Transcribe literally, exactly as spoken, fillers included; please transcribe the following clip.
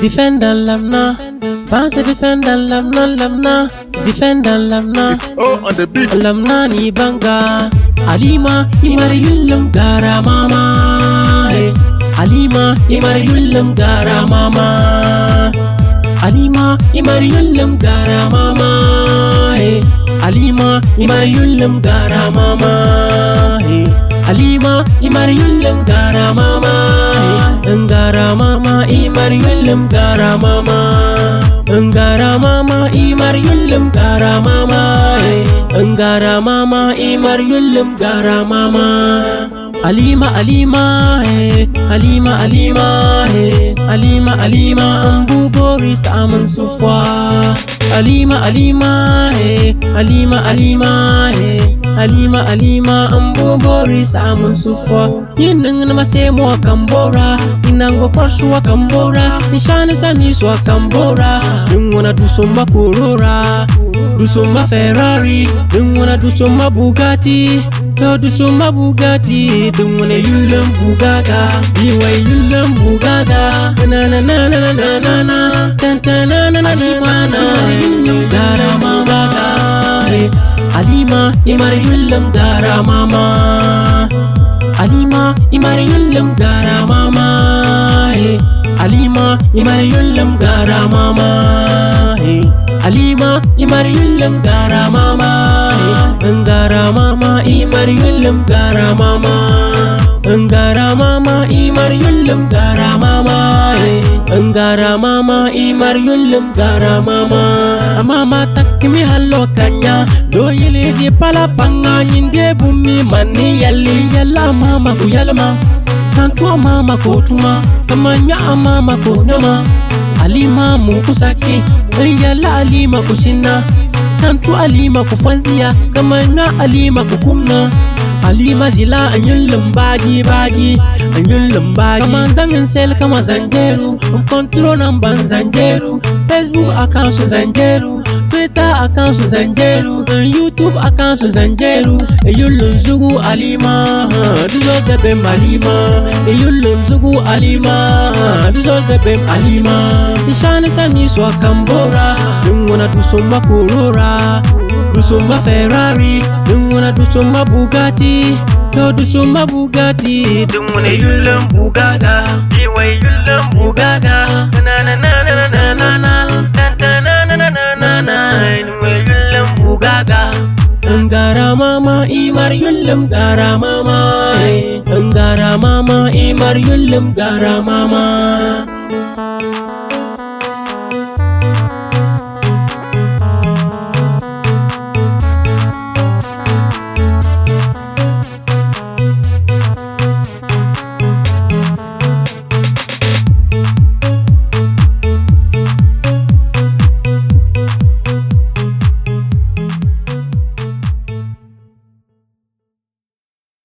Defender lamna, bounce defender lamna lamna, defender lamna. It's all on the beat. Lamna ni banga, Halima imar yullum gara mama. Hey. Halima imar yullum gara mama. Halima imar yullum gara mama. Hey. Halima imar yullum gara mama. Hey. Halima imar yullum gara mama. Hey. Ngara mama imar yullum gara mama. Ngara mama imar yullum gara mama. Hey. Ngara mama imar yullum gara mama. Halima Halima hey. Halima Halima hey. Halima Halima ambu boris aman sufa. Halima Halima hey. Halima Halima hey. Halima Halima ambu boris aman sufa. Yinang na masemo akambora, inango porsche akambora, nishane samiso akambora. Dung wanna do some Corora, do some Ferrari, dung wanna do some Bugatti, go do some Bugatti, dung wanna yulam Bugada, you way yulam Bugada, na na na na na na na, tan tan na na na na, yulam gara mama, Halima imar yulam gara mama. Halima imar yullum gara mama. Hey. Halima imar yullum gara mama. Hey. Halima imar yullum gara mama. Hey. Ngara mama imar yullum gara mama. Ngara mama imar yullum gara mama. Hey. Ngara mama imar yullum gara mama. Mama takmi hallo kanya do yele di pala panga inde bumi mani yalli yalla mama ku yalma tantua mama ko tuma kamanya mama ko nama. Halima mu kusaki yalla Halima kushina tantu Halima kufanzia kamanya Halima kukumna. Halima zila anyullum baji baji anyullum baji kama zangin sel kama zanjeru control number zanjeru Facebook account zanjeru Twitter account zanjeru YouTube account zanjeru yullum zugu Halima duzo debem Halima yullum zugu Halima duzo debem Halima ishane sami so akambora dungona dusomba Corora dusomba Ferrari dungona dusomba Bugatti yo dusomba Bugatti dungona yullum Bugada iwe yullum Bugada na na na na na na na na na na na iwe yullum Bugada. Ngara mama imar yullum gara mama. Ngara mama imar yullum gara mama.